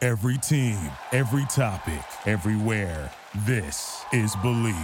Every team, every topic, everywhere. This is Believe.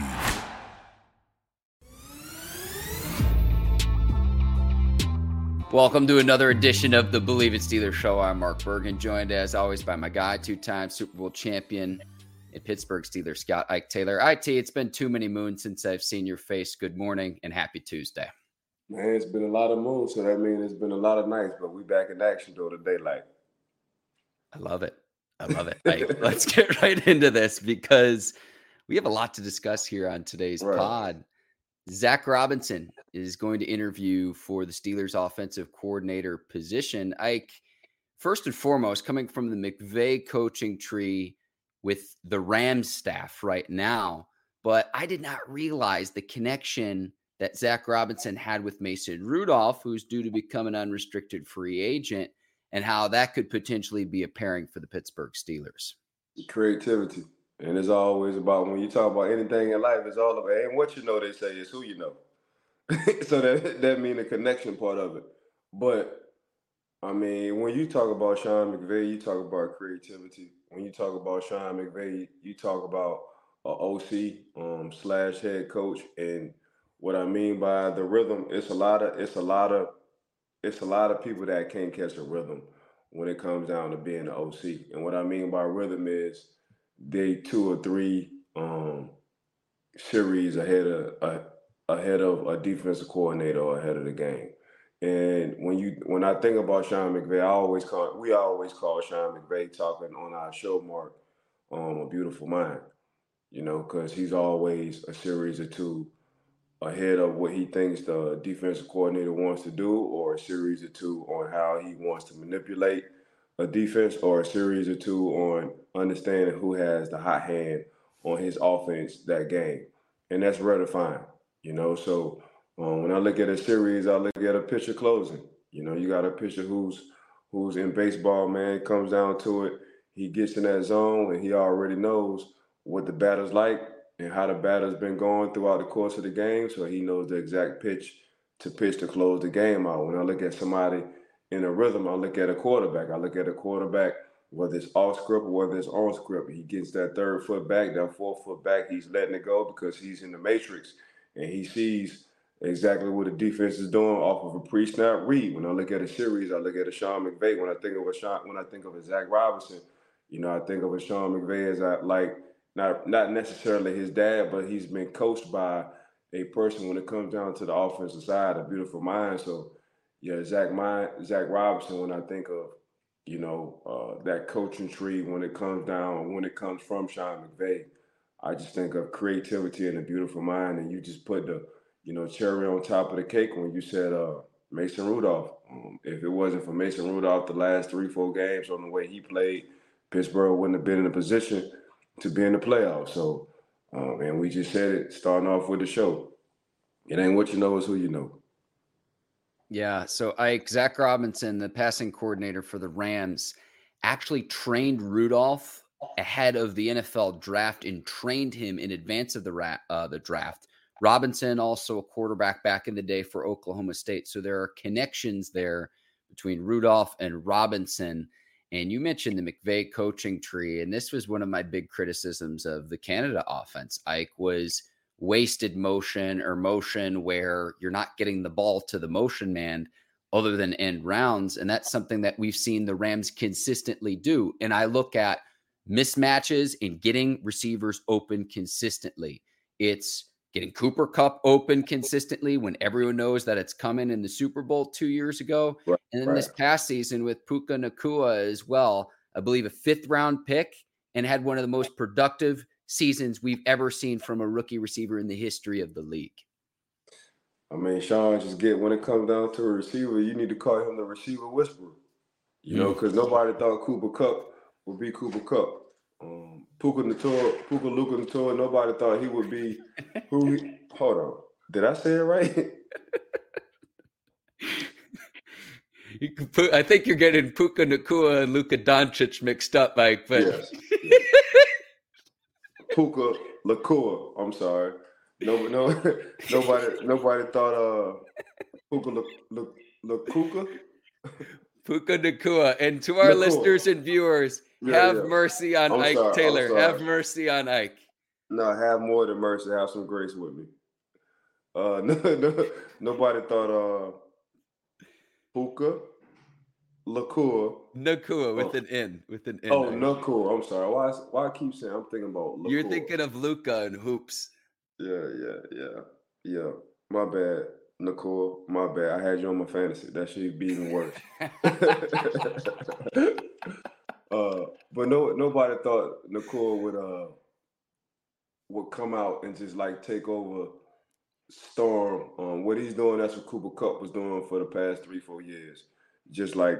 Welcome to another edition of the Believe It Steelers show. I'm Mark Bergen, joined as always by my guy, two-time Super Bowl champion and Pittsburgh Steelers scout, Ike Taylor. IT, it's been too many moons since I've seen your face. Good morning and happy Tuesday. Man, it's been a lot of moons, so that means it's been a lot of nights, but we back in action during the daylight. I love it. Let's get right into this because we have a lot to discuss here on today's pod. Zac Robinson is going to interview for the Steelers offensive coordinator position. Ike, first and foremost, coming from the McVay coaching tree with the Rams staff right now, but I did not realize the connection that Zac Robinson had with Mason Rudolph, who's due to become an unrestricted free agent, and how that could potentially be a pairing for the Pittsburgh Steelers. Creativity. And it's always about, when you talk about anything in life, it's all about, and what you know, they say, is who you know. So that means the connection part of it. But, I mean, when you talk about Sean McVay, you talk about creativity. When you talk about Sean McVay, you talk about an OC / head coach. And what I mean by the rhythm, it's a lot of people that can't catch a rhythm when it comes down to being an OC. And what I mean by rhythm is they 2 or 3 series ahead of a defensive coordinator or ahead of the game. And when I think about Sean McVay, we always call Sean McVay, talking on our show, Mark, a beautiful mind, because he's always a series or 2 ahead of what he thinks the defensive coordinator wants to do, or a series or 2 on how he wants to manipulate a defense, or a series or 2 on understanding who has the hot hand on his offense that game. And that's rare to find, So when I look at a series, I look at a pitcher closing. You got a pitcher who's in baseball, man. It comes down to it. He gets in that zone and he already knows what the batter's like and how the batter's been going throughout the course of the game, so he knows the exact pitch to close the game out. When I look at somebody in a rhythm, I look at a quarterback. Whether it's off script or whether it's on script, he gets that 3rd foot back, that 4th foot back, he's letting it go because he's in the matrix and he sees exactly what the defense is doing off of a pre-snap read. When I look at a series, I look at a Sean McVay. When I think of a Zac Robinson, I think of a Sean McVay as not necessarily his dad, but he's been coached by a person when it comes down to the offensive side, a beautiful mind. So, yeah, Zac Robinson, when I think of, that coaching tree, when it comes from Sean McVay, I just think of creativity and a beautiful mind. And you just put the, cherry on top of the cake when you said Mason Rudolph. If it wasn't for Mason Rudolph the last 3-4 games on the way he played, Pittsburgh wouldn't have been in a position to be in the playoffs. So, and we just said it starting off with the show. It ain't what you know, it's who you know. Yeah. So Zac Robinson, the passing coordinator for the Rams, actually trained Rudolph ahead of the NFL draft and trained him in advance of the draft. Robinson, also a quarterback back in the day for Oklahoma State. So there are connections there between Rudolph and Robinson. And you mentioned the McVay coaching tree, and this was one of my big criticisms of the Canada offense, Ike, was wasted motion or motion where you're not getting the ball to the motion man other than end rounds. And that's something that we've seen the Rams consistently do. And I look at mismatches and getting receivers open consistently. It's getting Cooper Kupp open consistently when everyone knows that it's coming in the Super Bowl 2 years ago. Right, and then this past season with Puka Nacua as well, I believe a 5th round pick, and had one of the most productive seasons we've ever seen from a rookie receiver in the history of the league. I mean, Sean, when it comes down to a receiver, you need to call him the receiver whisperer. Because nobody thought Cooper Kupp would be Cooper Kupp. Puka Luka Nacua, nobody thought he would be hold on. Did I say it right? I think you're getting Puka Nacua and Luka Doncic mixed up, Mike. But yes. Puka Nacua. I'm sorry. Nobody thought Puka Nacua. Puka Nacua. And to our listeners and viewers, Yeah, Have yeah. mercy on I'm Ike sorry. I'm Taylor. Have sorry. mercy on Ike. No, have more than mercy. Have some grace with me. Nobody thought Puka Lakur. Nakua with Oh, an N. With an N, oh, Ike. Nakur. I'm sorry. Why I keep saying I'm thinking about You're Lakur? thinking of Luca and hoops. Yeah. My bad, Nicole. My bad. I had you on my fantasy. That should be even worse. But nobody thought Nicole would come out and just like take over Storm. What he's doing, that's what Cooper Cup was doing for the past 3-4 years. Just like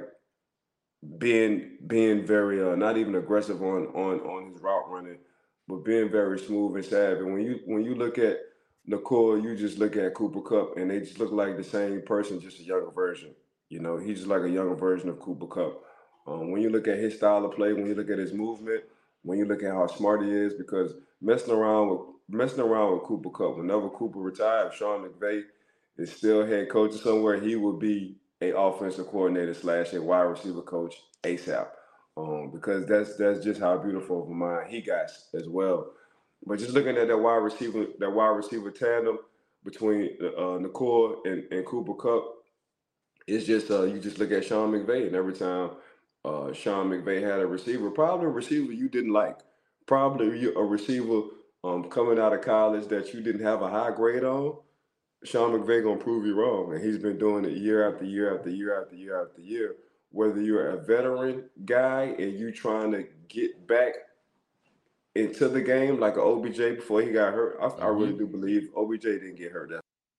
being very not even aggressive on his route running, but being very smooth and savvy. When you look at Nicole, you just look at Cooper Cup, and they just look like the same person, just a younger version. He's just like a younger version of Cooper Cup. When you look at his style of play, when you look at his movement, when you look at how smart he is, because messing around with Cooper Cup, whenever Cooper retired, if Sean McVay is still head coach somewhere, he will be a offensive coordinator / a wide receiver coach ASAP. Because that's just how beautiful of a mind he got as well. But just looking at that wide receiver tandem between Nicole and Cooper Cup, it's just you just look at Sean McVay, and every time Sean McVay had a receiver, probably a receiver you didn't like, probably a receiver coming out of college that you didn't have a high grade on, Sean McVay gonna prove you wrong, and he's been doing it year after year after year after year after year. Whether you're a veteran guy and you trying to get back into the game like a OBJ before he got hurt, I really do believe OBJ didn't get hurt.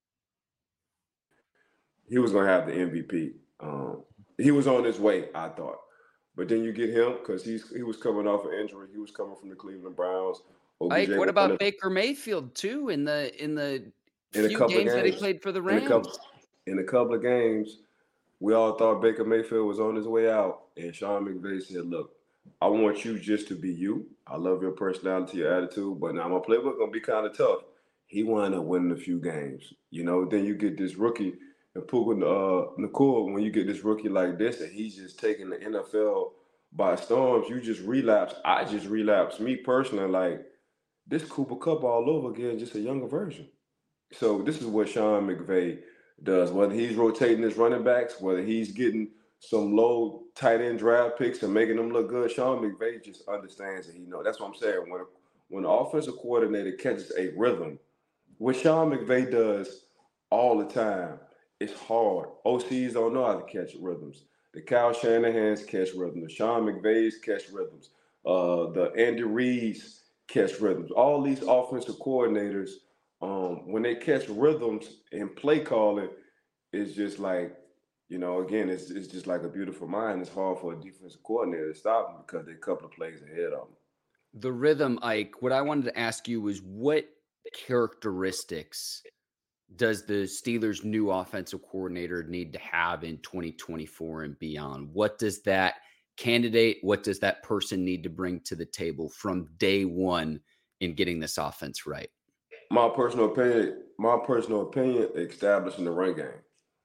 He was gonna have the MVP. He was on his way, I thought, but then you get him because he was coming off an injury. He was coming from the Cleveland Browns. OBJ Ike, what was on about it Baker Mayfield too in the in a few couple of games that he games. played for the In a Rams? couple in a couple of games, we all thought Baker Mayfield was on his way out, and Sean McVay said, "Look, I want you just to be you. I love your personality, your attitude, but now my playbook gonna be kind of tough." He wound up winning a few games. Then you get this rookie, and Puka Nicole. When you get this rookie like this, and he's just taking the NFL by storms, you just relapse. I just relapse. Me personally, like this Cooper Cup all over again, just a younger version. So this is what Sean McVay does. Whether he's rotating his running backs, whether he's getting some low tight end draft picks and making them look good, Sean McVay just understands and he knows. That's what I'm saying. When the offensive coordinator catches a rhythm, what Sean McVay does all the time, it's hard. OCs don't know how to catch rhythms. The Kyle Shanahan's catch rhythms. The Sean McVay's catch rhythms. The Andy Reid's catch rhythms. All these offensive coordinators, when they catch rhythms and play calling, it's just like, again, it's just like a beautiful mind. It's hard for a defensive coordinator to stop them because they're a couple of plays ahead of them. The rhythm, Ike, what I wanted to ask you was what characteristics does the Steelers' new offensive coordinator need to have in 2024 and beyond? What does that what does that person need to bring to the table from day one in getting this offense right? My personal opinion, establishing the run game.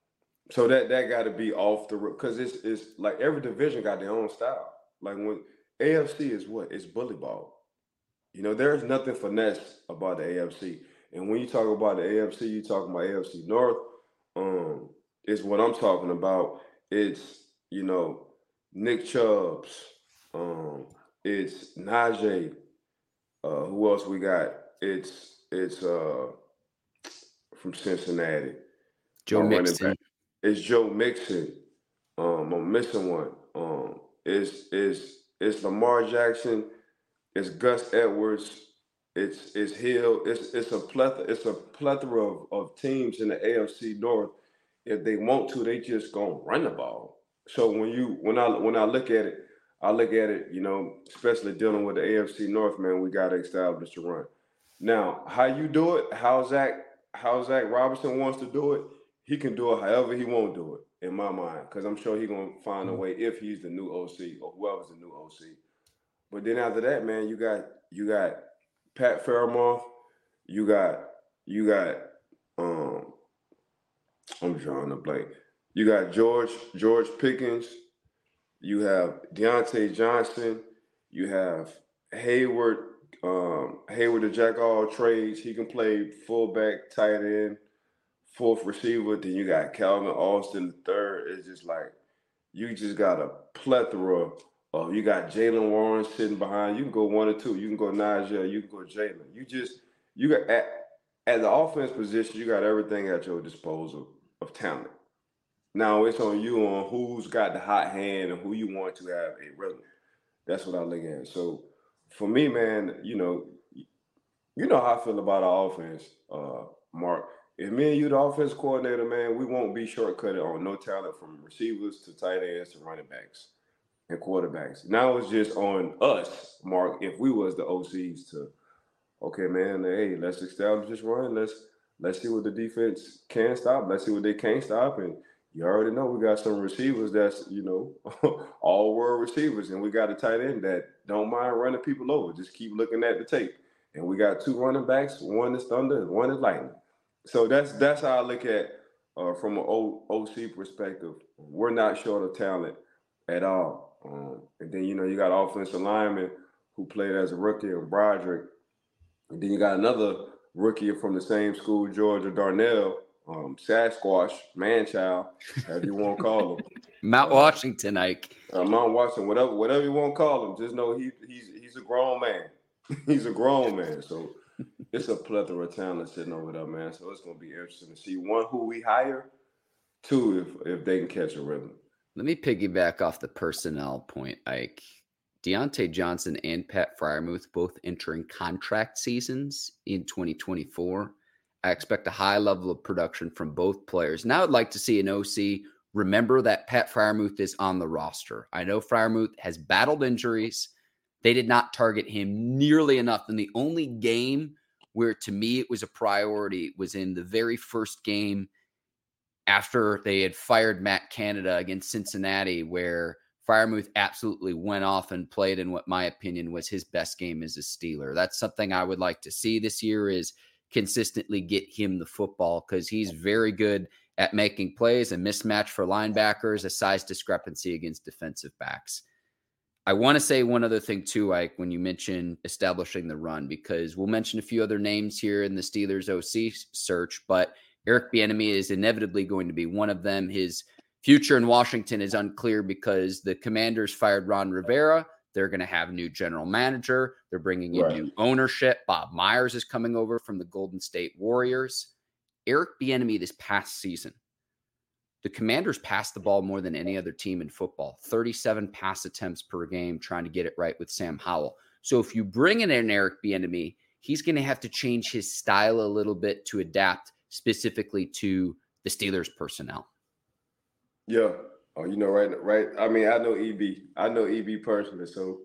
So that got to be off the because it's like every division got their own style. Like when AFC is what? It's bully ball. There's nothing finesse about the AFC. And when you talk about the AFC, you talking about AFC North. Is what I'm talking about. It's Nick Chubbs. It's Najee. Who else we got? It's from Cincinnati. Joe My running Mixon. back. It's Joe Mixon. I'm missing one. It's Lamar Jackson. It's Gus Edwards. It's Hill. It's a plethora of teams in the AFC North. If they want to, they just gonna run the ball. So when I look at it, especially dealing with the AFC North, man, we gotta establish the run. Now, how you do it, how Zach Robinson wants to do it, he can do it however he won't do it, in my mind, because I'm sure he's gonna find a way if he's the new OC or whoever's the new OC. But then after that, man, you got Pat Fairmouth, you got I'm drawing a blank. You got George Pickens, you have Deontay Johnson, You have Hayward, Hayward the jack of all trades. He can play fullback, tight end, fourth receiver. Then you got Calvin Austin the third. It's just like you just got a plethora of. You got Jalen Warren sitting behind. You can go one or two. You can go Najee. You can go Jalen. You got at the offense position. You got everything at your disposal of talent. Now it's on you on who's got the hot hand and who you want to have a rhythm. That's what I look at. So for me, man, you know how I feel about our offense, Mark. If me and you, the offense coordinator, man, we won't be shortcutted on no talent from receivers to tight ends to running backs and quarterbacks. Now it's just on us, Mark, if we was the OCs to, okay, man, hey, let's establish this run. Let's see what the defense can stop. Let's see what they can't stop. And you already know we got some receivers that's, all world receivers. And we got a tight end that don't mind running people over. Just keep looking at the tape. And we got two running backs. One is Thunder and one is Lightning. So that's how I look at from an OC perspective. We're not short of talent at all. And then, you got offensive lineman who played as a rookie in Broderick. And then you got another rookie from the same school, Georgia Darnell, Sasquatch, Manchild, however you want to call him. Mount Washington, Ike. Mount Washington, whatever you want to call him. Just know he's a grown man. He's a grown man. So it's a plethora of talent sitting over there, man. So it's going to be interesting to see, one, who we hire, two, if they can catch a rhythm. Let me piggyback off the personnel point, Ike. Deontay Johnson and Pat Freiermuth both entering contract seasons in 2024. I expect a high level of production from both players. Now I'd like to see an OC remember that Pat Freiermuth is on the roster. I know Freiermuth has battled injuries. They did not target him nearly enough. And the only game where, to me, it was a priority was in the very first game after they had fired Matt Canada against Cincinnati, where Freiermuth absolutely went off and played in what my opinion was his best game as a Steeler. That's something I would like to see this year, is consistently get him the football, because he's very good at making plays, and mismatch for linebackers, a size discrepancy against defensive backs. I want to say one other thing too, Ike, when you mention establishing the run, because we'll mention a few other names here in the Steelers OC search, but Eric Bieniemy is inevitably going to be one of them. His future in Washington is unclear because the Commanders fired Ron Rivera. They're going to have a new general manager. They're bringing in new ownership. Bob Myers is coming over from the Golden State Warriors. Eric Bieniemy this past season, the Commanders passed the ball more than any other team in football, 37 pass attempts per game, trying to get it right with Sam Howell. So if you bring in an Eric Bieniemy, he's going to have to change his style a little bit to adapt specifically to the Steelers personnel. Yeah. Oh, right. I mean, I know EB personally. So,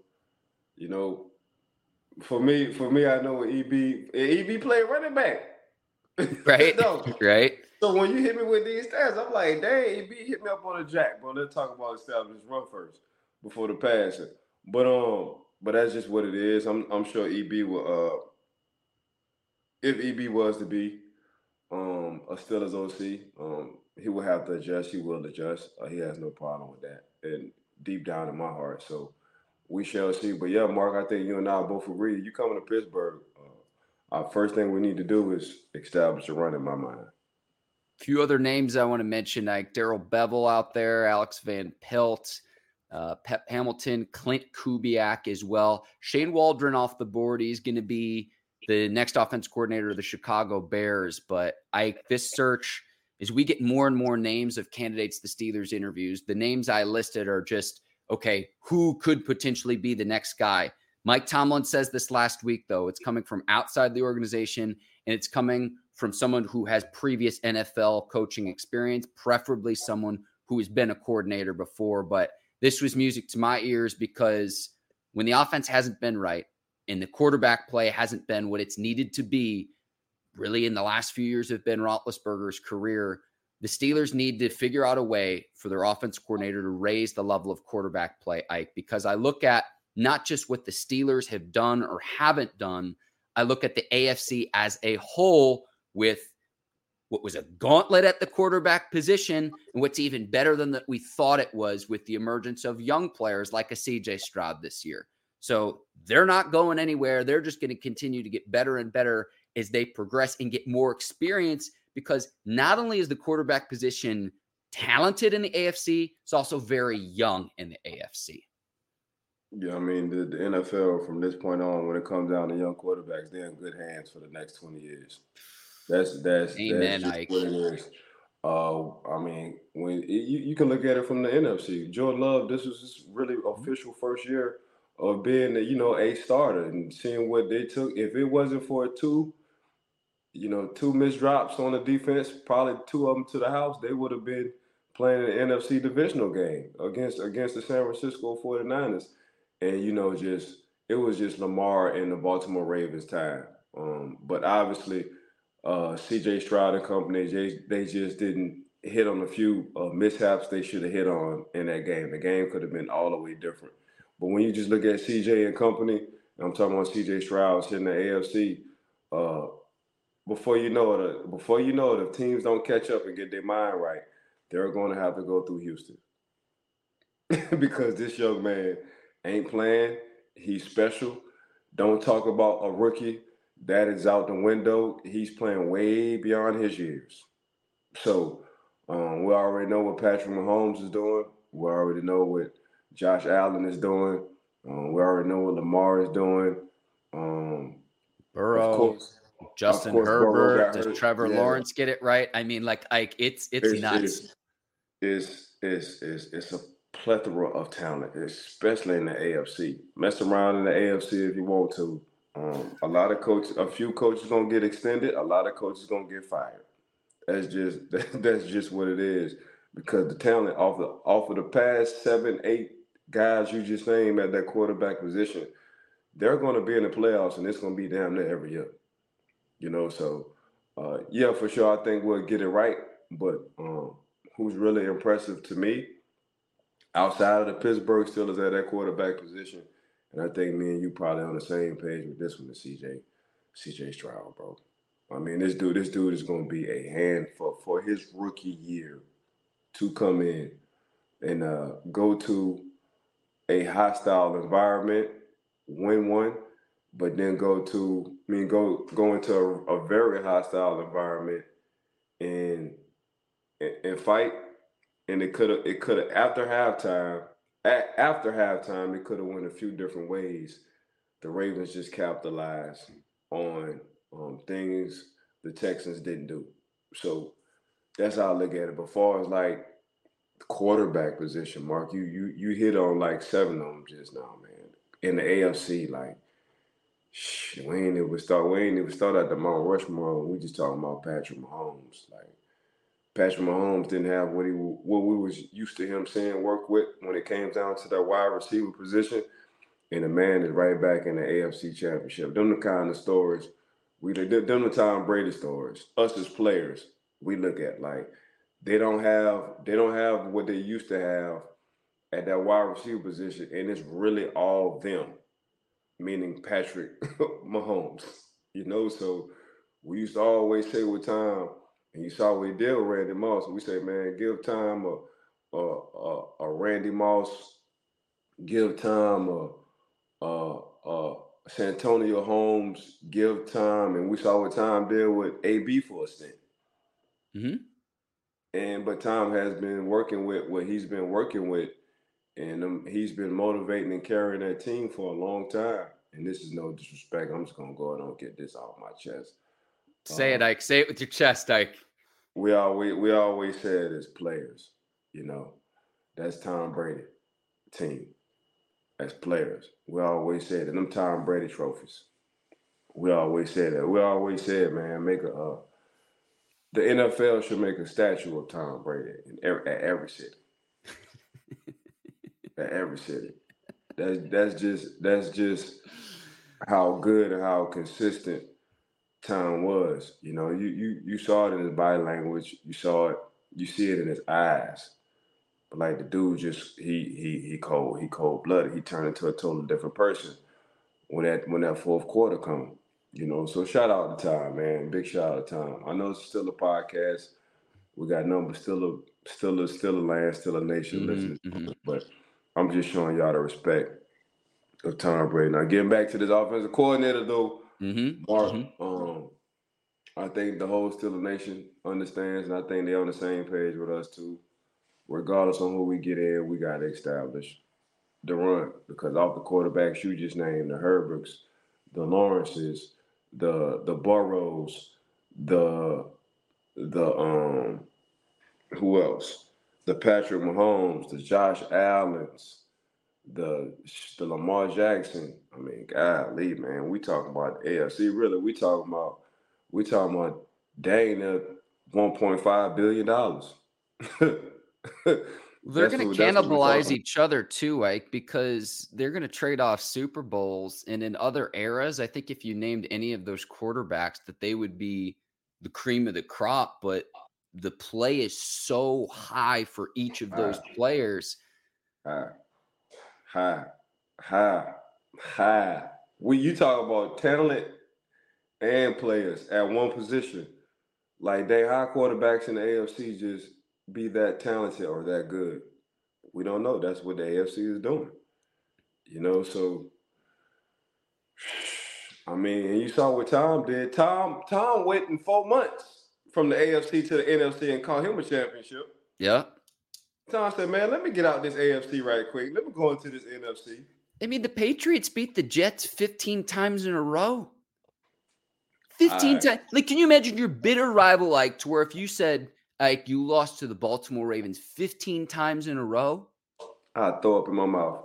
for me, I know EB played running back. Right. No. Right. So when you hit me with these stats, I'm like, dang, EB hit me up on the jack, bro. Let's talk about establishing run first before the passing. But that's just what it is. I'm sure EB will, if EB was to be a Steelers OC, he will have to adjust. He will adjust. He has no problem with that, and deep down in my heart. So we shall see. But yeah, Mark, I think you and I both agree. You coming to Pittsburgh, our first thing we need to do is establish a run in my mind. A few other names I want to mention, like Darrell Bevel out there, Alex Van Pelt, Pep Hamilton, Clint Kubiak as well. Shane Waldron off the board. He's going to be the next offense coordinator of the Chicago Bears. But this search, as we get more and more names of candidates the Steelers interviews, the names I listed are just, okay, who could potentially be the next guy? Mike Tomlin says this last week, though. It's coming from outside the organization, and it's coming from someone who has previous NFL coaching experience, preferably someone who has been a coordinator before. But this was music to my ears, because when the offense hasn't been right and the quarterback play hasn't been what it's needed to be, really in the last few years of Ben Roethlisberger's career, the Steelers need to figure out a way for their offense coordinator to raise the level of quarterback play, Ike, because I look at not just what the Steelers have done or haven't done. I look at the AFC as a whole with what was a gauntlet at the quarterback position, and what's even better than that we thought it was with the emergence of young players like a CJ Stroud this year. So they're not going anywhere. They're just going to continue to get better and better as they progress and get more experience, because not only is the quarterback position talented in the AFC, it's also very young in the AFC. Yeah, I mean, the NFL from this point on, when it comes down to young quarterbacks, they're in good hands for the next 20 years. That's Amen, just Ike. what it is. I mean, when you can look at it from the NFC, Jordan Love, this was his really official first year of being a starter, and seeing what they took. If it wasn't for two missed drops on the defense, probably two of them to the house, they would have been playing an NFC divisional game against the San Francisco 49ers. And it was just Lamar and the Baltimore Ravens time. But obviously, CJ Stroud and company, they just didn't hit on a few mishaps they should have hit on in that game. The game could have been all the way different. But when you just look at CJ and company, and I'm talking about CJ Stroud sitting in the AFC, before you know it, if teams don't catch up and get their mind right, they're going to have to go through Houston. Because this young man ain't playing. He's special. Don't talk about a rookie. That is out the window. He's playing way beyond his years. So we already know what Patrick Mahomes is doing. We already know what Josh Allen is doing. We already know what Lamar is doing. Burrow, of course, Justin Burrow Herbert, got does hurt. Trevor Yeah. Lawrence get it right? I mean, like, Ike, it's nuts. It's a plethora of talent, especially in the AFC. Mess around in the AFC if you want to. A few coaches gonna get extended. A lot of coaches gonna get fired. That's just what it is. Because the talent off of the past 7-8 guys you just named at that quarterback position, they're going to be in the playoffs, and it's going to be damn near every year. So yeah, for sure, I think we'll get it right. But who's really impressive to me, outside of the Pittsburgh Steelers at that quarterback position, and I think me and you probably on the same page with this one, is CJ Stroud, bro. I mean, this dude is going to be a handful for his rookie year to come in and go to a hostile environment, win one, but then go into a very hostile environment and fight. And it could have after halftime it could have went a few different ways. The Ravens just capitalized on things the Texans didn't do. So that's how I look at it. But far as like the quarterback position, Mark, you hit on like 7 of them just now, man. In the AFC, like we ain't even start at the Mount Rushmore. We just talking about Patrick Mahomes. Like Patrick Mahomes didn't have what we was used to him seeing work with when it came down to that wide receiver position. And the man is right back in the AFC Championship. Them the kind of stories them the Tom Brady stories. Us as players, we look at like they don't have what they used to have at that wide receiver position, and it's really all them, meaning Patrick Mahomes. So we used to always say with Tom, and you saw what he did with Randy Moss. We say, man, give Tom a Randy Moss, give Tom a Santonio Holmes, give Tom, and we saw what Tom did with AB for a stint. Mm-hmm. But Tom has been working with what he's been working with, and he's been motivating and carrying that team for a long time. And this is no disrespect. I'm just gonna go ahead and get this off my chest. Say it, Ike. Say it with your chest, Ike. We always said as players, that's Tom Brady team. As players, we always said that them Tom Brady trophies. We always said that. We always said, man, the NFL should make a statue of Tom Brady at every city. At every city. That's just how good and how consistent Tom was. You saw it in his body language. You see it in his eyes. But like the dude just he cold blooded. He turned into a totally different person when that fourth quarter come. So shout out to Tom, man. Big shout out to Tom. I know it's still a podcast. We got numbers, still a land, still a nation listening. Mm-hmm. But I'm just showing y'all the respect of Tom Brady. Now, getting back to this offensive coordinator, though, Mark, I think the whole Steelers Nation understands, and I think they're on the same page with us, too. Regardless on who we get in, we got to establish the run, because off the quarterbacks you just named, the Herberts, the Lawrences, the Burrows, the who else? The Patrick Mahomes, the Josh Allens, the Lamar Jackson. I mean, golly, man, we talking about the AFC. Really, we talking about dang near $1.5 billion. They're going to cannibalize each other too, Ike, because they're going to trade off Super Bowls. And in other eras, I think if you named any of those quarterbacks, that they would be the cream of the crop. But the play is so high for each of those players. High. When you talk about talent and players at one position, like they high quarterbacks in the AFC just be that talented or that good. We don't know. That's what the AFC is doing. So I mean, and you saw what Tom did. Tom went in 4 months from the AFC to the NFC and caught him a championship. Yeah. Tom said, man, let me get out this AFC right quick. Let me go into this NFC. I mean, the Patriots beat the Jets 15 times in a row. 15 times. Like, can you imagine your bitter rival, like, to where if you said, like, you lost to the Baltimore Ravens 15 times in a row? I'd throw up in my mouth.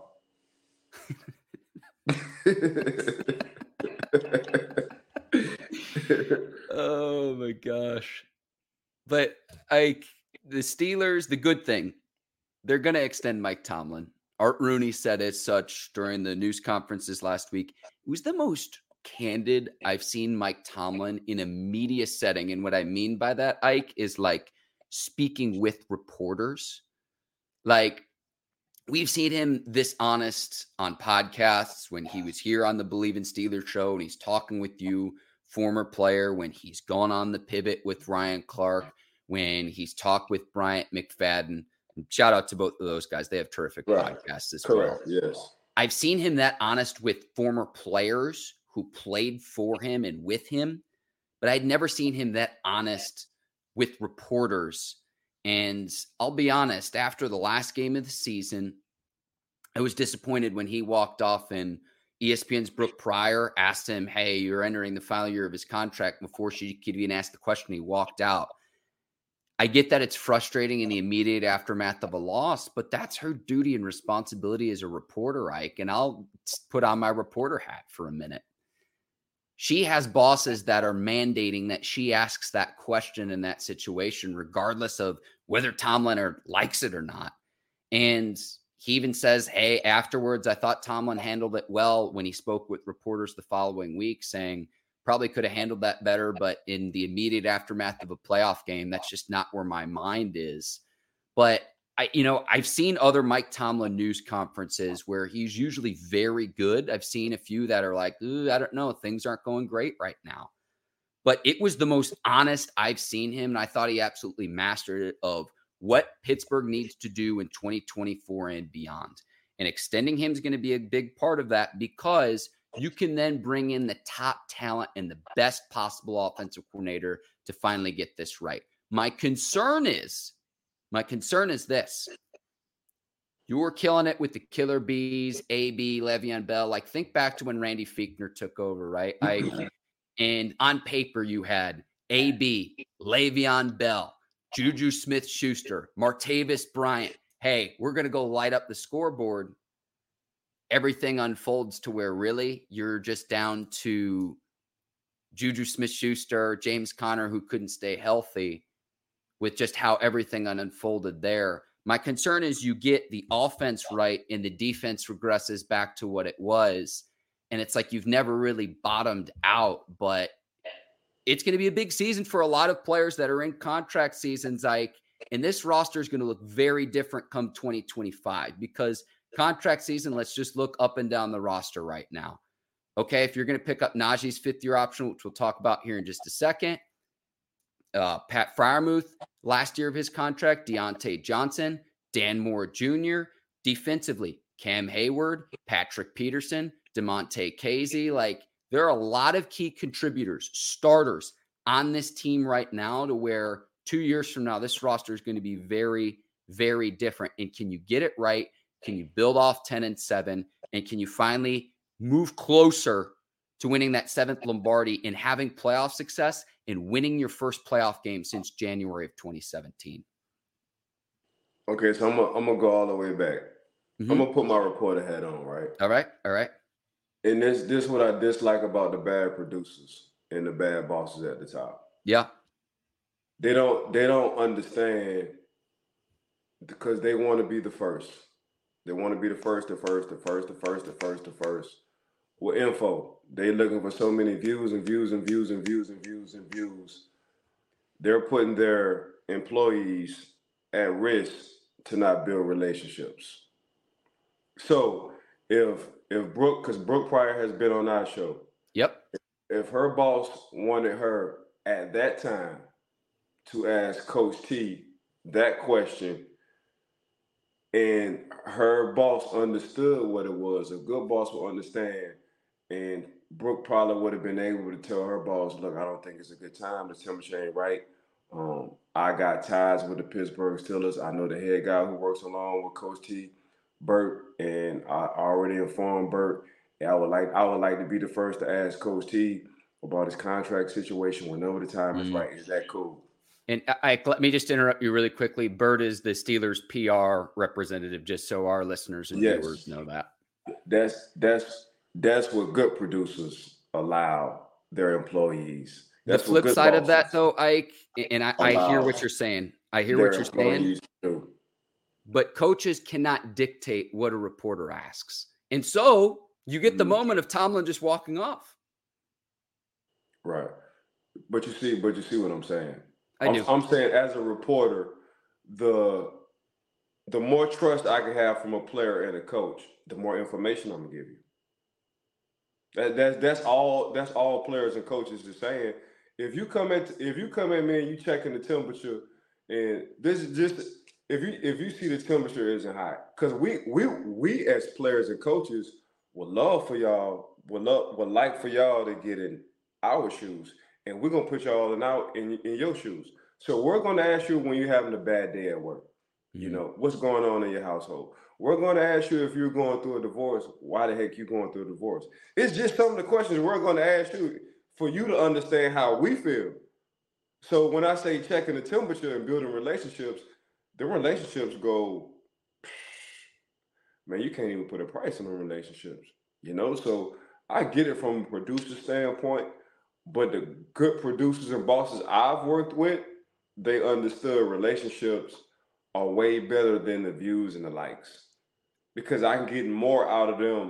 Oh, my gosh. But, the Steelers, the good thing, they're going to extend Mike Tomlin. Art Rooney said as such during the news conferences last week. It was the most candid I've seen Mike Tomlin in a media setting. And what I mean by that, Ike, is like speaking with reporters. Like, we've seen him this honest on podcasts when he was here on the Believe in Steelers show and he's talking with you, former player, when he's gone on the pivot with Ryan Clark, when he's talked with Bryant McFadden. Shout out to both of those guys. They have terrific podcasts as well. Yes. I've seen him that honest with former players who played for him and with him, but I'd never seen him that honest with reporters. And I'll be honest, after the last game of the season, I was disappointed when he walked off and ESPN's Brooke Pryor asked him, hey, you're entering the final year of his contract. Before she could even ask the question, he walked out. I get that it's frustrating in the immediate aftermath of a loss, but that's her duty and responsibility as a reporter, Ike. And I'll put on my reporter hat for a minute. She has bosses that are mandating that she asks that question in that situation, regardless of whether Tomlin likes it or not. And he even says, hey, afterwards, I thought Tomlin handled it well when he spoke with reporters the following week, saying, probably could have handled that better, but in the immediate aftermath of a playoff game, that's just not where my mind is. But I've seen other Mike Tomlin news conferences where he's usually very good. I've seen a few that are like, I don't know, things aren't going great right now. But it was the most honest I've seen him, and I thought he absolutely mastered it of what Pittsburgh needs to do in 2024 and beyond. And extending him is going to be a big part of that, because you can then bring in the top talent and the best possible offensive coordinator to finally get this right. My concern is this. You were killing it with the Killer Bees, AB, Le'Veon Bell. Like, think back to when Randy Fichtner took over, right? And on paper, you had AB, Le'Veon Bell, Juju Smith-Schuster, Martavis Bryant. Hey, we're going to go light up the scoreboard. Everything unfolds to where really you're just down to Juju Smith-Schuster, James Conner, who couldn't stay healthy, with just how everything unfolded there. My concern is you get the offense right and the defense regresses back to what it was. And it's like you've never really bottomed out, but it's going to be a big season for a lot of players that are in contract seasons, Ike. And this roster is going to look very different come 2025, because contract season, let's just look up and down the roster right now. Okay, if you're going to pick up Najee's fifth-year option, which we'll talk about here in just a second, Pat Freiermuth, last year of his contract, Deontay Johnson, Dan Moore Jr., defensively, Cam Hayward, Patrick Peterson, DeMonte Casey. Like, there are a lot of key contributors, starters on this team right now to where 2 years from now, this roster is going to be very, very different. And can you get it right? Can you build off 10-7? And can you finally move closer to winning that 7th Lombardi and having playoff success and winning your first playoff game since January of 2017? Okay, so I'm gonna go all the way back. I'm gonna put my reporter hat on, right? All right. And this is what I dislike about the bad producers and the bad bosses at the top. Yeah. They don't understand, because they want to be the first. They want to be the first. With info, they looking for so many views. They're putting their employees at risk to not build relationships. So if Brooke, because Brooke Pryor has been on our show. Yep. If her boss wanted her at that time to ask Coach T that question, and her boss understood what it was, a good boss will understand. And Brooke probably would have been able to tell her boss, look, I don't think it's a good time. The temperature ain't right. I got ties with the Pittsburgh Steelers. I know the head guy who works along with Coach T, Bert, and I already informed Bert. I would like to be the first to ask Coach T about his contract situation whenever the time is right. Is that cool? And let me just interrupt you really quickly. Bert is the Steelers PR representative, just so our listeners and viewers know that. That's what good producers allow their employees. That's the flip side of that, though, Ike, and I hear what you're saying. I hear what you're saying. But coaches cannot dictate what a reporter asks. And so you get the moment of Tomlin just walking off. Right. But you see what I'm saying. I'm saying, as a reporter, the more trust I can have from a player and a coach, the more information I'm gonna give you. That's all players and coaches are saying. If you come at me and you checking the temperature, and this is just if you see the temperature isn't high, because we as players and coaches would love for y'all, would like for y'all to get in our shoes, and we're gonna put y'all in your shoes. So we're gonna ask you when you're having a bad day at work, you know, what's going on in your household. We're gonna ask you if you're going through a divorce, why the heck you going through a divorce. It's just some of the questions we're gonna ask you for you to understand how we feel. So when I say checking the temperature and building relationships, the relationships go, man, you can't even put a price on the relationships, you know? So I get it from a producer standpoint, but the good producers and bosses I've worked with, they understood relationships are way better than the views and the likes, because I can get more out of them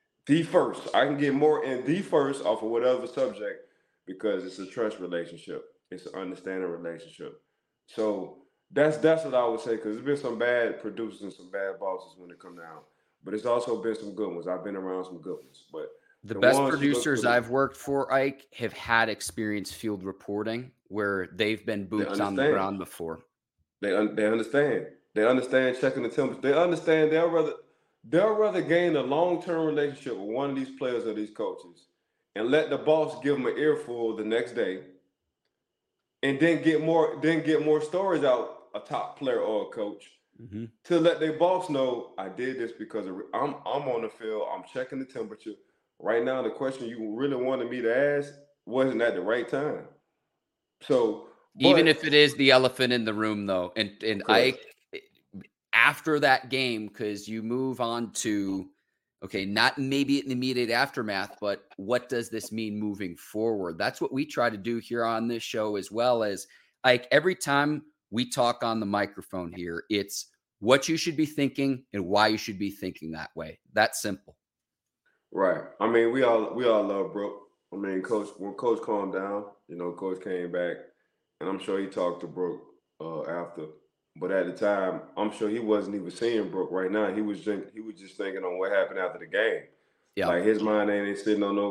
I can get more in the first off of whatever subject, because it's a trust relationship. It's an understanding relationship. So that's what I would say, because there's been some bad producers and some bad bosses when it come down, but it's also been some good ones. I've been around some good ones, but the best producers I've worked for, Ike, have had experience field reporting where they've been boots on the ground before. They understand. They understand checking the temperature. They understand they'll rather gain a long-term relationship with one of these players or these coaches and let the boss give them an earful the next day, and then get more stories out a top player or a coach to let their boss know, I did this because I'm on the field. I'm checking the temperature. Right now, the question you really wanted me to ask wasn't at the right time. So even if it is the elephant in the room, though, and I, after that game, because you move on to, okay, not maybe in the immediate aftermath, but what does this mean moving forward? That's what we try to do here on this show, as well as, like, every time we talk on the microphone here, it's what you should be thinking and why you should be thinking that way. That's simple. Right. I mean, we all love Brooke. I mean, when Coach calmed down, you know, Coach came back, and I'm sure he talked to Brooke after. But at the time, I'm sure he wasn't even seeing Brooke right now. He was just thinking on what happened after the game. Yeah. Like, his mind ain't sitting on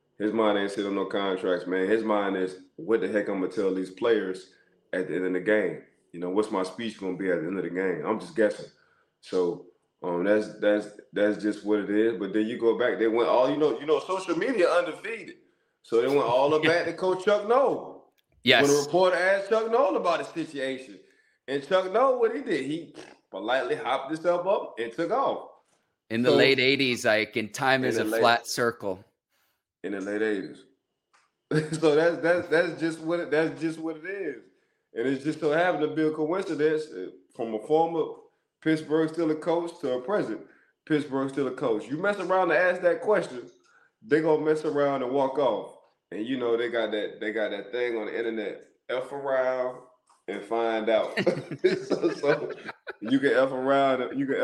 no contracts, man. His mind is, what the heck I'm gonna tell these players at the end of the game? You know, what's my speech gonna be at the end of the game? I'm just guessing. So That's just what it is. But then you go back, they went all social media undefeated. So they went all the back to Coach Chuck Noll. Yes. When a reporter asked Chuck Noll about the situation, and Chuck Noll, what he did, he politely hopped himself up and took off. In the late 80s, Ike, and time is a flat circle. In the late 80s. So that's just what it is. And it's just so happened to be a coincidence from a former Pittsburgh Steelers coach to a present Pittsburgh Steelers coach. You mess around to ask that question, they gonna mess around and walk off. And you know they got that thing on the internet, F around and find out. so you can F around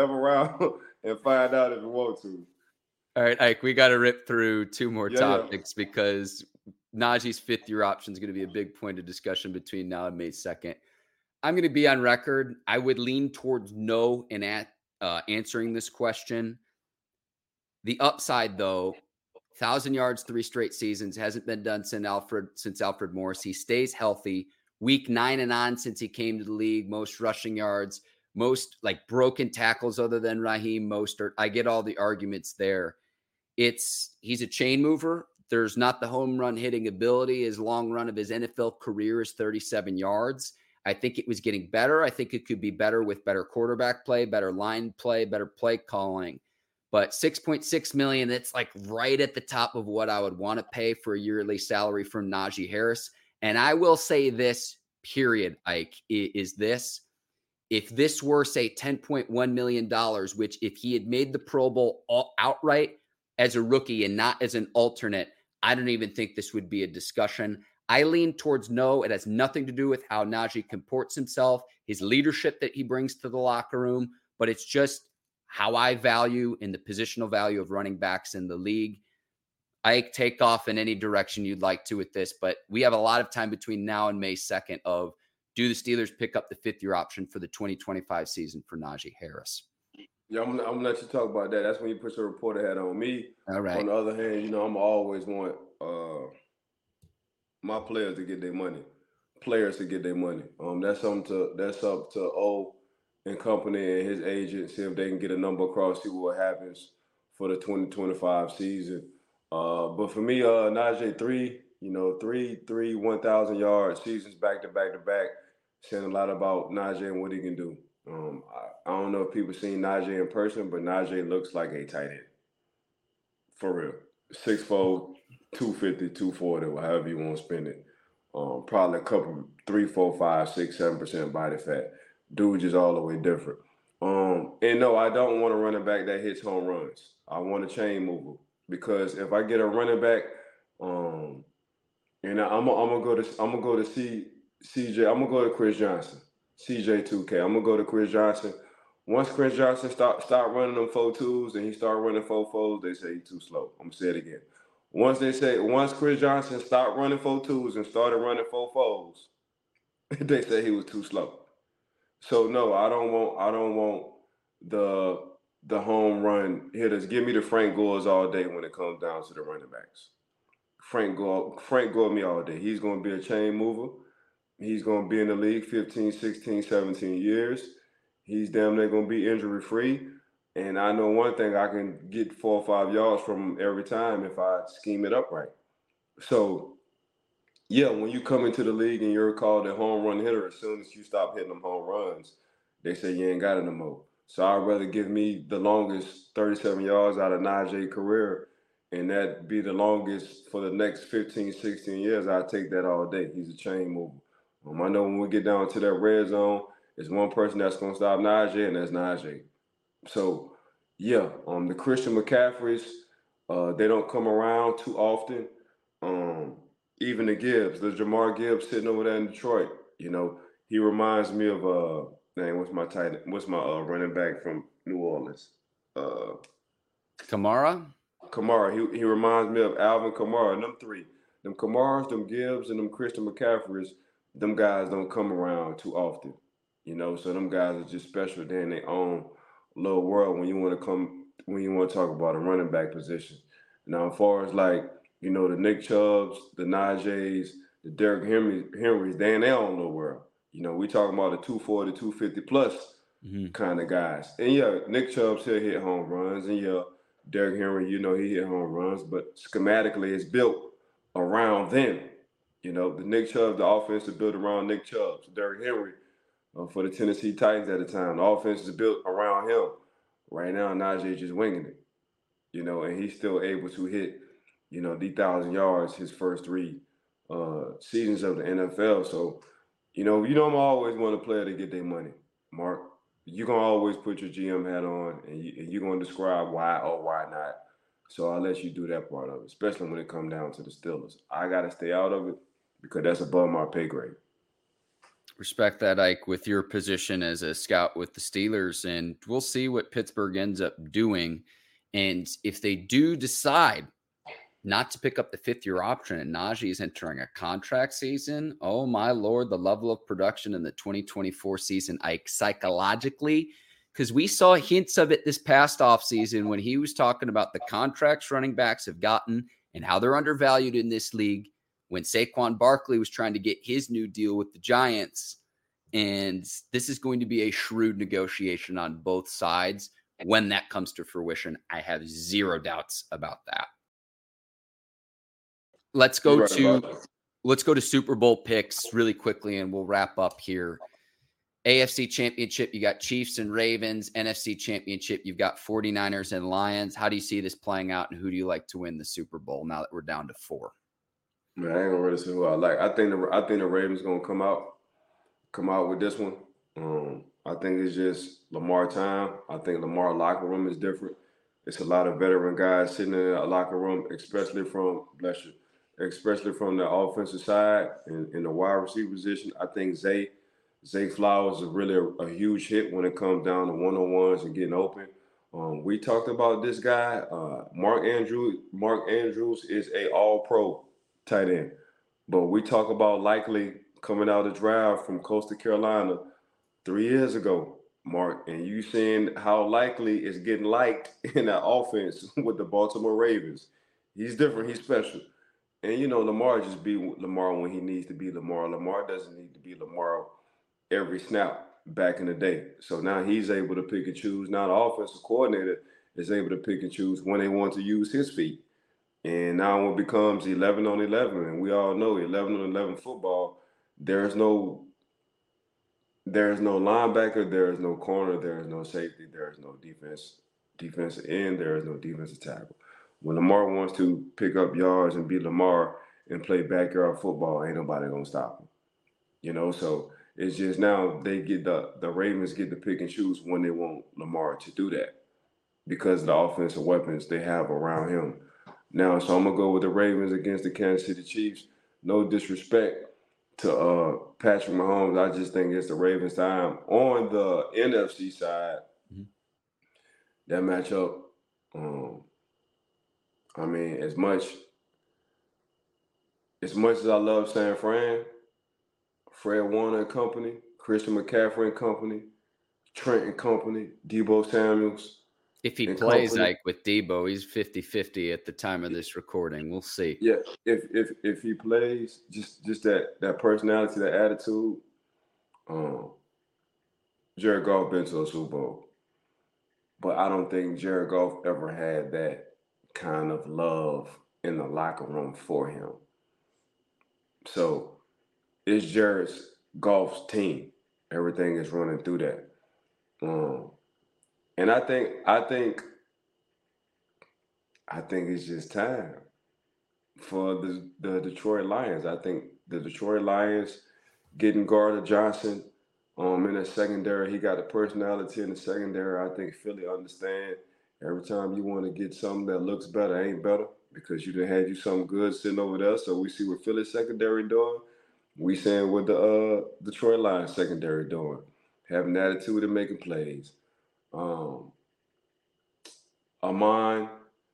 and find out if you want to. All right, Ike, we got to rip through two more topics because Najee's fifth-year option is going to be a big point of discussion between now and May 2nd. I'm going to be on record. I would lean towards no in answering this question. The upside, though, 1,000 yards, 3 straight seasons, hasn't been done since Alfred Morris. He stays healthy. Week 9 and on since he came to the league, most rushing yards, most like broken tackles other than Raheem Mostert. I get all the arguments there. He's a chain mover. There's not the home run hitting ability. His long run of his NFL career is 37 yards. I think it was getting better. I think it could be better with better quarterback play, better line play, better play calling. But $6.6 million, that's like right at the top of what I would want to pay for a yearly salary from Najee Harris. And I will say this, period, Ike, is this. If this were, say, $10.1 million, which if he had made the Pro Bowl outright as a rookie and not as an alternate, I don't even think this would be a discussion. I lean towards no. It has nothing to do with how Najee comports himself, his leadership that he brings to the locker room, but it's just how I value and the positional value of running backs in the league. I take off in any direction you'd like to with this, but we have a lot of time between now and May 2nd of do the Steelers pick up the fifth-year option for the 2025 season for Najee Harris? Yeah, I'm gonna let you talk about that. That's when you put your reporter hat on me. All right. On the other hand, I'm always want my players to get their money. Players to get their money. That's up to O and company and his agent, see if they can get a number across, see what happens for the 2025 season. But for me, Najee, three 1,000 yard seasons back to back to back, saying a lot about Najee and what he can do. I don't know if people seen Najee in person, but Najee looks like a tight end. For real. 6'4", 250, 240, however you want to spend it. Probably a couple, 3, 4, 5, 6, 7% body fat. Dude just all the way different. And no, I don't want a running back that hits home runs. I want a chain mover. Because if I get a running back, and I'm gonna go to CJ. I'm gonna go to Chris Johnson, CJ2K. I'm gonna go to Chris Johnson. Once Chris Johnson start running them 4.2s and he start running 4.4s, they say he's too slow. I'm gonna say it again. Once Chris Johnson stopped running 4.2s and started running 4.4s, they say he was too slow. So no, I don't want the home run hitters. Give me the Frank Gores all day when it comes down to the running backs. Frank Gore me all day. He's going to be a chain mover. He's going to be in the league 15, 16, 17 years. He's damn near going to be injury-free. And I know one thing, I can get 4 or 5 yards from him every time if I scheme it up right. So, yeah, when you come into the league and you're called a home run hitter, as soon as you stop hitting them home runs, they say you ain't got it no more. So I'd rather give me the longest 37 yards out of Najee's career, and that be the longest for the next 15, 16 years. I'll take that all day. He's a chain mover. I know when we get down to that red zone, there's one person that's going to stop Najee, and that's Najee. So, yeah, the Christian McCaffreys, they don't come around too often. Even the Gibbs, the Jamar Gibbs sitting over there in Detroit, he reminds me of what's my running back from New Orleans? Kamara? Kamara. He reminds me of Alvin Kamara. Them three. Them Kamaras, them Gibbs, and them Christian McCaffreys, them guys don't come around too often. So them guys are just special. They're in their own little world when you want to talk about a running back position. Now, as far as the Nick Chubbs, the Najees, the Derrick Henrys, they in their own little world. We talking about a 240, 250 plus kind of guys. And yeah, Nick Chubb still hit home runs, and yeah, Derrick Henry, he hit home runs, but schematically it's built around them. The Nick Chubb, the offense is built around Nick Chubb. So Derrick Henry, for the Tennessee Titans at the time, the offense is built around him. Right now, Najee just winging it, and he's still able to hit, the 1,000 yards his first three seasons of the NFL. So, you don't always want a player to get their money, Mark. You're going to always put your GM hat on, and you're going to describe why or why not. So I'll let you do that part of it, especially when it comes down to the Steelers. I got to stay out of it because that's above my pay grade. Respect that, Ike, with your position as a scout with the Steelers, and we'll see what Pittsburgh ends up doing. And if they do decide not to pick up the fifth-year option and Najee is entering a contract season, oh my Lord, the level of production in the 2024 season, Ike, psychologically, because we saw hints of it this past offseason when he was talking about the contracts running backs have gotten and how they're undervalued in this league when Saquon Barkley was trying to get his new deal with the Giants. And this is going to be a shrewd negotiation on both sides when that comes to fruition. I have zero doubts about that. Let's go to Super Bowl picks really quickly, and we'll wrap up here. AFC Championship, you got Chiefs and Ravens. NFC Championship, you've got 49ers and Lions. How do you see this playing out, and who do you like to win the Super Bowl now that we're down to 4? Man, I ain't gonna really say who I like. I think the Ravens gonna come out with this one. I think it's just Lamar time. I think Lamar locker room is different. It's a lot of veteran guys sitting in a locker room, especially from the offensive side and in the wide receiver position. I think Zay Flowers is really a huge hit when it comes down to one-on-ones and getting open. We talked about this guy, Mark Andrews. Mark Andrews is a all-pro tight end. But we talk about likely coming out of the draft from Coastal Carolina 3 years ago, Mark, and you seeing how likely it's getting liked in that offense with the Baltimore Ravens. He's different. He's special. And, Lamar just be Lamar when he needs to be Lamar. Lamar doesn't need to be Lamar every snap back in the day. So now he's able to pick and choose. Now the offensive coordinator is able to pick and choose when they want to use his feet. And now it becomes 11 on 11. And we all know 11 on 11 football, there's no linebacker, there is no corner, there is no safety, there is no defensive end, there is no defensive tackle. When Lamar wants to pick up yards and be Lamar and play backyard football, ain't nobody gonna stop him. So it's just now they get the Ravens get to pick and choose when they want Lamar to do that because of the offensive weapons they have around him. Now, so I'm gonna go with the Ravens against the Kansas City Chiefs. No disrespect to Patrick Mahomes, I just think it's the Ravens' time. On the NFC side, that matchup, as much as I love San Fran, Fred Warner and company, Christian McCaffrey and company, Trent and company, Deebo Samuels. If he plays like with Deebo, he's 50-50 at the time of this recording. We'll see. Yeah, if he plays, just that personality, that attitude, Jared Goff been to a Super Bowl. But I don't think Jared Goff ever had that kind of love in the locker room for him. So it's Jared Goff's team. Everything is running through that. And I think it's just time for the Detroit Lions. I think the Detroit Lions getting Gardner Johnson in the secondary. He got a personality in the secondary. I think Philly understand every time you want to get something that looks better, ain't better, because you done had you something good sitting over there. So we see what Philly's secondary doing. We saying what the Detroit Lions secondary doing. Having attitude and making plays. Amon,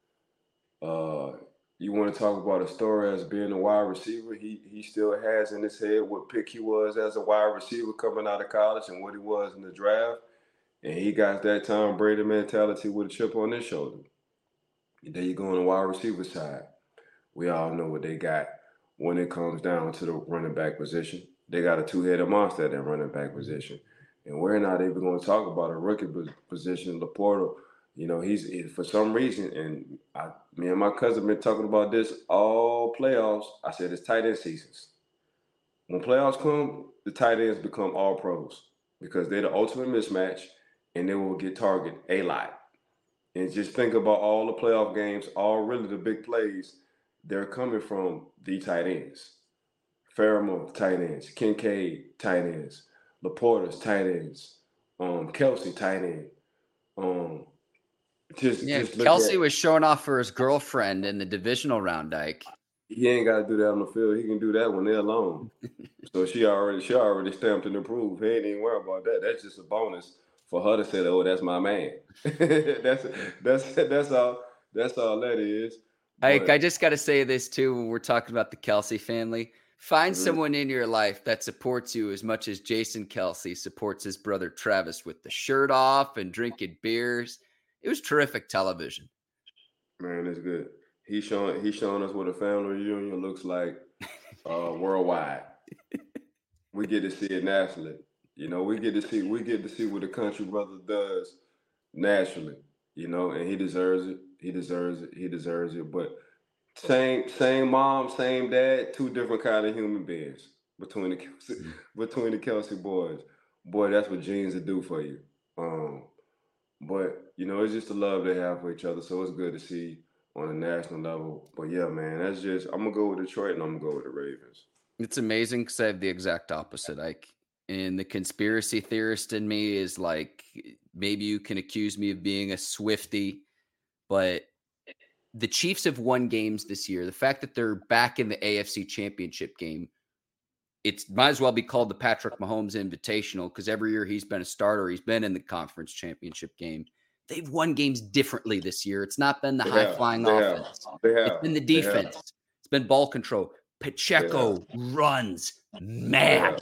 you want to talk about a story as being a wide receiver. He still has in his head what pick he was as a wide receiver coming out of college and what he was in the draft. And he got that Tom Brady mentality with a chip on his shoulder. And there you go on the wide receiver side. We all know what they got when it comes down to the running back position. They got a two-headed monster at that running back position. And we're not even going to talk about a rookie position, Laporta. You know, he's for some reason, and me and my cousin been talking about this all playoffs. I said it's tight end seasons. When playoffs come, the tight ends become all pros because they're the ultimate mismatch, and they will get targeted a lot. And just think about all the playoff games, all really the big plays, they're coming from the tight ends. Fairmont, tight ends. Kincaid, tight ends. Laporta's tight ends. Kelsey, tight end. Just look Kelsey at, was showing off for his girlfriend in the divisional round, Ike. he ain't got to do that on the field. He can do that when they're alone. So she already stamped and approved. He ain't even worry about that. That's just a bonus for her to say, "Oh, that's my man." that's all. That's all that is. Ike, I just got to say this too when we're talking about the Kelsey family. Find someone in your life that supports you as much as Jason Kelsey supports his brother Travis with the shirt off and drinking beers. It was terrific television. Man, it's good. He's showing us what a family reunion looks like worldwide. We get to see it nationally. You know, we get to see what the country brother does nationally. You know, and he deserves it. He deserves it. But same mom, same dad, two different kind of human beings between the Kelsey boys. Boy, that's what genes will do for you. But you know, it's just the love they have for each other. So it's good to see on a national level. But yeah, man, I'm gonna go with Detroit and I'm gonna go with the Ravens. It's amazing because I have the exact opposite. And the conspiracy theorist in me is like, maybe you can accuse me of being a Swiftie, but the Chiefs have won games this year. The fact that they're back in the AFC Championship game, it might as well be called the Patrick Mahomes Invitational because every year he's been a starter. He's been in the conference championship game. They've won games differently this year. It's not been the high-flying offense. It's been the defense. It's been ball control. Pacheco runs mad.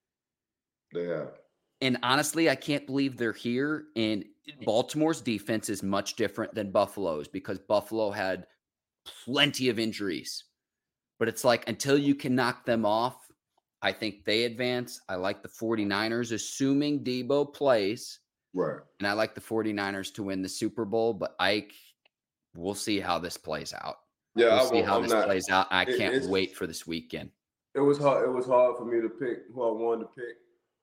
They have. And honestly, I can't believe they're here. And Baltimore's defense is much different than Buffalo's because Buffalo had plenty of injuries. But it's like until you can knock them off, I think they advance. I like the 49ers, assuming Debo plays. Right. And I like the 49ers to win the Super Bowl. But Ike, we'll see how this plays out. Yeah, we'll see how this plays out. I can't wait for this weekend. It was hard. It was hard for me to pick who I wanted to pick.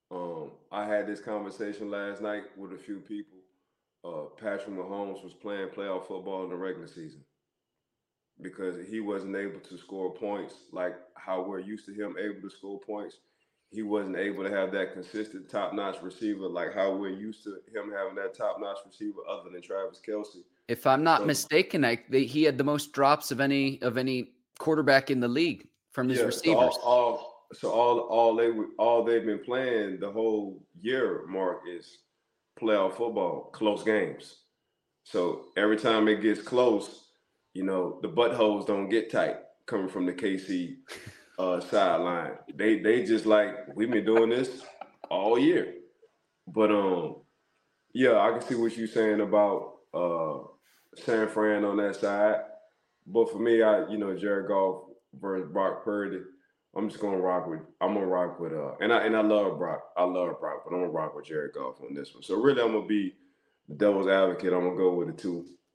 I had this conversation last night with a few people. Patrick Mahomes was playing playoff football in the regular season because he wasn't able to score points like how we're used to him able to score points. He wasn't able to have that consistent top-notch receiver like how we're used to him having that top-notch receiver other than Travis Kelsey. If I'm not mistaken, he had the most drops of any quarterback in the league from his receivers. So all they've been playing the whole year, Mark, is playoff football, close games. So every time it gets close, you know, the buttholes don't get tight coming from the KC sideline. They just like, we've been doing this all year. But yeah, I can see what you're saying about San Fran on that side. But for me, Jared Goff versus Brock Purdy, I'm gonna rock with and I love Brock. I love Brock, but I'm gonna rock with Jared Goff on this one. So really I'm gonna be the devil's advocate. I'm gonna go with the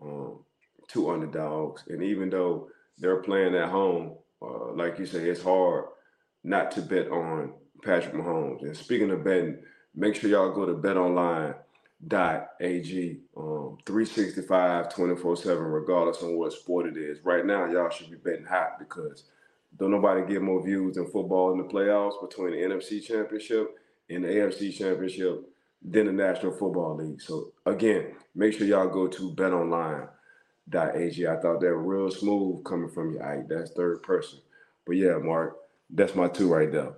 two underdogs. And even though they're playing at home, like you say, it's hard not to bet on Patrick Mahomes. And speaking of betting, make sure y'all go to betonline.ag, 365, 24/7, regardless on what sport it is. Right now, y'all should be betting hot because don't nobody get more views in football in the playoffs between the NFC Championship and the AFC Championship than the National Football League. So, again, make sure y'all go to betonline.ag. I thought that was real smooth coming from you, Ike. That's third person. But, yeah, Mark, that's my two right there.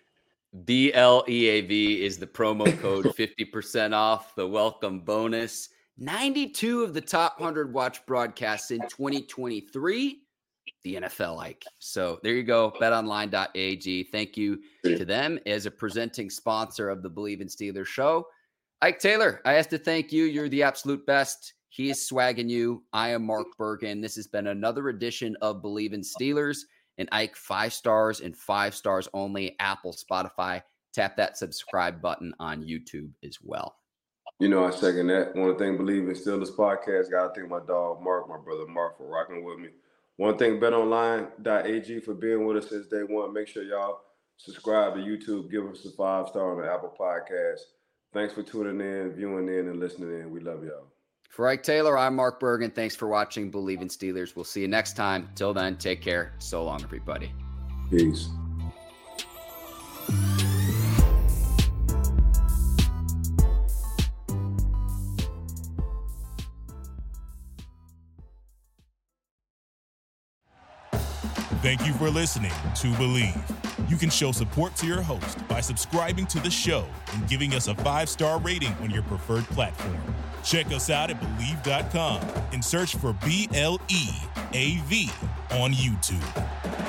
BLEAV is the promo code, 50% off, the welcome bonus. 92 of the top 100 watch broadcasts in 2023. The NFL, Ike. So there you go, betonline.ag. Thank you to them as a presenting sponsor of the Believe in Steelers show. Ike Taylor, I have to thank you. You're the absolute best. He is swagging you. I am Mark Bergen. This has been another edition of Believe in Steelers. And Ike, 5 stars and 5 stars only. Apple, Spotify. tap that subscribe button on YouTube as well. I second that. One thing, Believe in Steelers podcast. Got to thank my dog, Mark, my brother, Mark, for rocking with me. One thing, BetOnline.ag for being with us since day one. Make sure y'all subscribe to YouTube. Give us a 5-star on the Apple Podcast. Thanks for tuning in, viewing in, and listening in. We love y'all. For Ike Taylor, I'm Mark Bergen. Thanks for watching Believe in Steelers. We'll see you next time. Till then, take care. So long, everybody. Peace. Thank you for listening to Believe. You can show support to your host by subscribing to the show and giving us a 5-star rating on your preferred platform. Check us out at Believe.com and search for BLEAV on YouTube.